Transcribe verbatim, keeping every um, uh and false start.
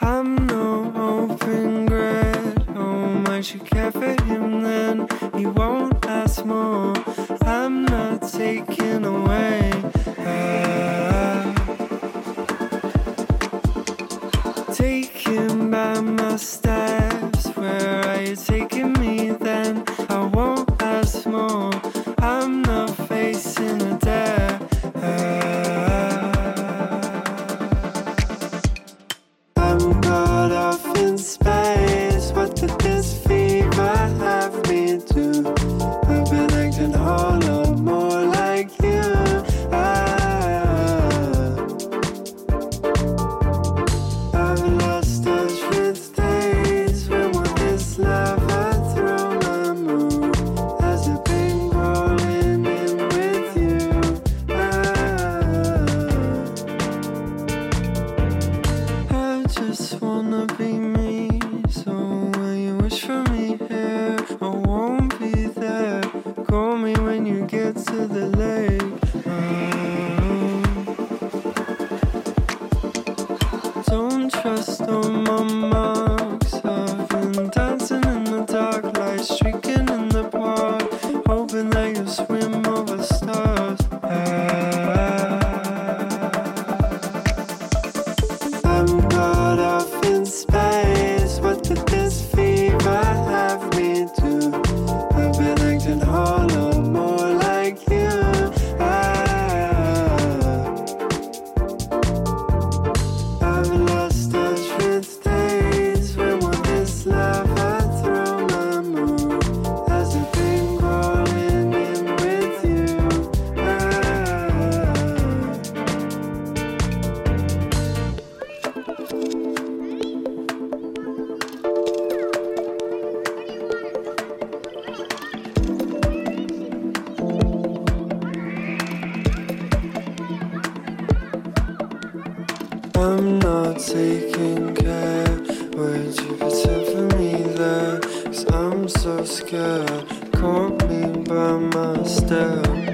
I'm no open grade. Oh, might you care for him then? He won't ask more. I'm not taken away. Ah. Taken by my steps. Where are you taking me then? I won't ask more. I'm not facing a dare. Ah. I'm caught off in space. What did this fever have me do? I've been acting hollow, more like you. Ah. I've lost touch with days. When will this love I throw my mood? Has it been crawling in with you? Ah. I just wanna be me. So when you wish for me here, I won't be there. Call me when you get to the lake. Ah. Don't trust on my marks. I've been dancing in the dark, light streaking in the park, hoping that you'll swim over stars. Ah. I'm caught off in space. What did this fever have me do? I've been acting hollow, more like you. Ah. I've lost touch with days. When will this love I throw my mood? Has it been crawling in with you? Ah. I'm not taking care. Would you pretend for me there? 'Cause I'm so scared. Caught me by my step.